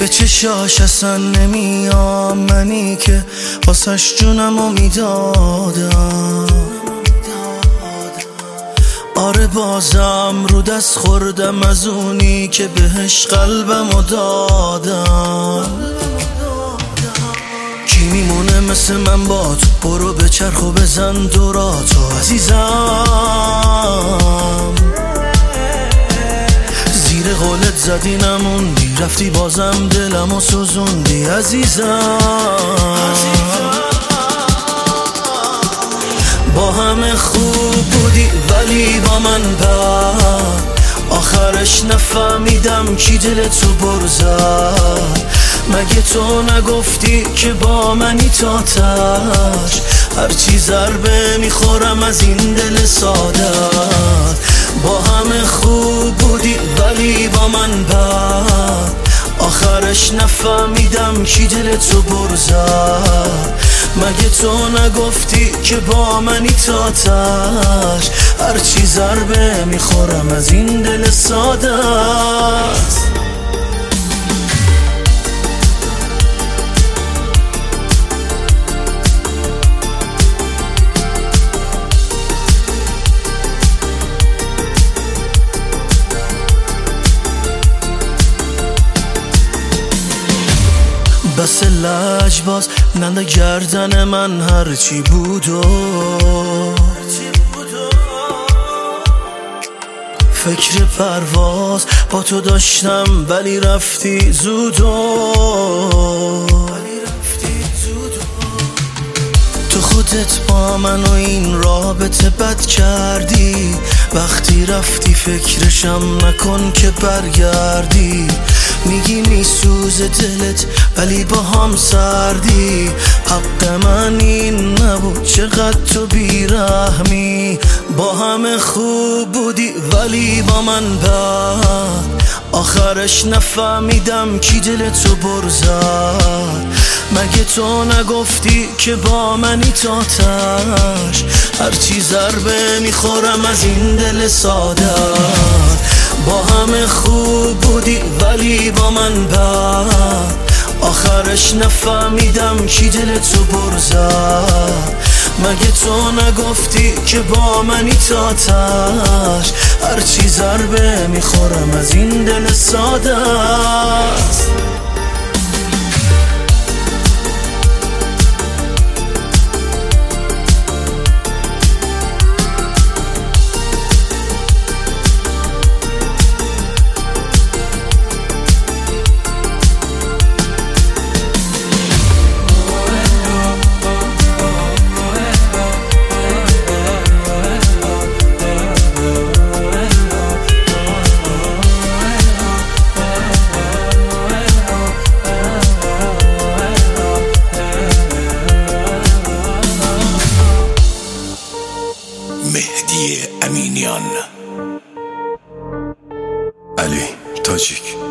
به چشاش اصلا نمیام، منی که واسش جونمو میدادم. آره بازم رو دست خوردم از اونی که بهش قلبمو دادم. کی میمونه مثل من با تو؟ برو به چرخ و بزن دوراتو عزیزم. زیر قولت زدی نموندی، رفتی بازم دلمو سوزوندی عزیزم. با همه خوب بودی ولی با من بد، آخرش نفهمیدم کی دلتو برزد. مگه تو نگفتی که با منی تا تاش؟ هرچی ضربه میخورم از این دل سادت. با همه خوب بودی ولی با من بد، آخرش نفهمیدم کی دلتو برزد. مگه تو نگفتی که با منی تا تاش؟ هرچی ضربه میخورم از این دل سادت. بس لجباز ننده گردن من هرچی بودو، فکر پرواز با تو داشتم ولی رفتی زودو. تو خودت با من و این رابطه بد کردی، وقتی رفتی فکرشم نکن که برگردی. میگی میسوزه دلت ولی با هم سردی، حق من این نبود چقدر تو بیرحمی. با همه خوب بودی ولی با من بد، آخرش نفهمیدم کی دلتو برزد. مگه تو نگفتی که با منی تا تاش؟ هرچی ضربه میخورم از این دل سادت. با همه خوب بودی ولی با من بد، آخرش نفهمیدم کی دلتو برزد. مگه تو نگفتی که با منی تا تاش؟ هرچی ضربه میخورم از این دل سادت. مهدی امینیان، علی تاجیک.